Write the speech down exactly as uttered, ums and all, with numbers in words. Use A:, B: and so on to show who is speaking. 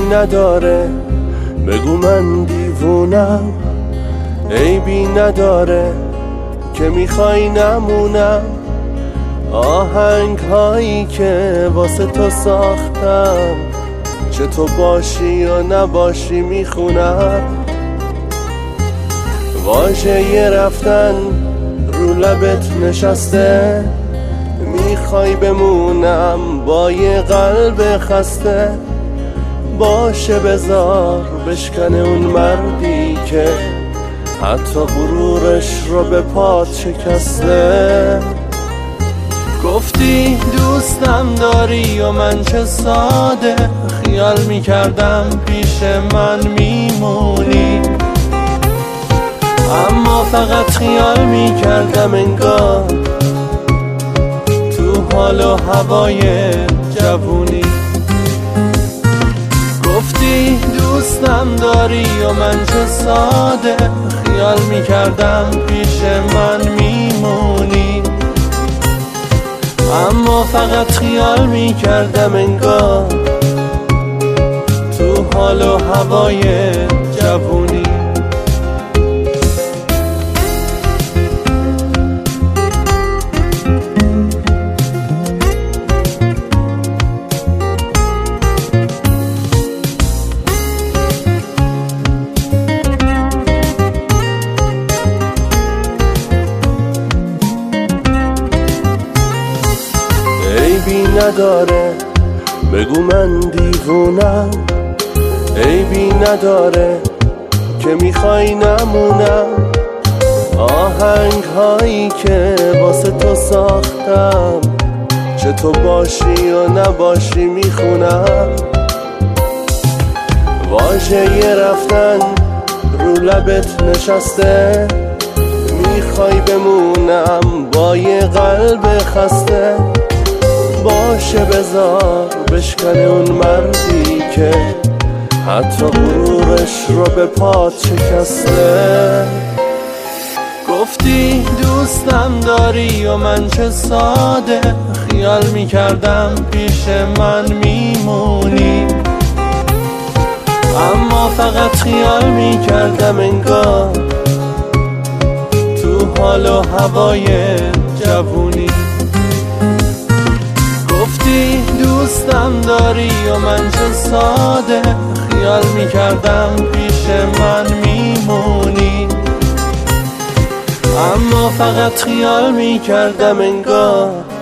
A: نداره بگو من دیوونم، عیبی نداره که میخوای نمونم. آهنگ هایی که واسه تو ساختم، چه تو باشی یا نباشی میخونم. واژه یه رفتن رو لبت نشسته، میخوای بمونم با یه قلب خسته. باشه بذار بشکنه اون مردی که حتی غرورش رو به پات شکسته. گفتی دوستم داری و من چه ساده خیال میکردم پیش من میمونی، اما فقط خیال میکردم انگار تو حال و هوای جوونی. گفتی دوستم داری و من چه ساده خیال میکردم پیش من میمونی، اما فقط خیال میکردم انگار تو حال و هوای جوونی. عیبی نداره بگو من دیوونم، عیبی نداره که میخوای نمونم. آهنگ هایی که واسه تو ساختم، چه تو باشی یا نباشی میخونم. واژه یه رفتن رو لبت نشسته، میخوای بمونم با یه قلب خسته. باشه بذار بشکنه اون مردی که حتی غرورش رو به پات شکسته. گفتی دوستم داری و من چه ساده خیال میکردم پیش من میمونی، اما فقط خیال میکردم انگار تو حال و هوای جوونی. گفتی دوستم داری و من چه ساده خیال میکردم پیش من میمونی، اما فقط خیال میکردم انگار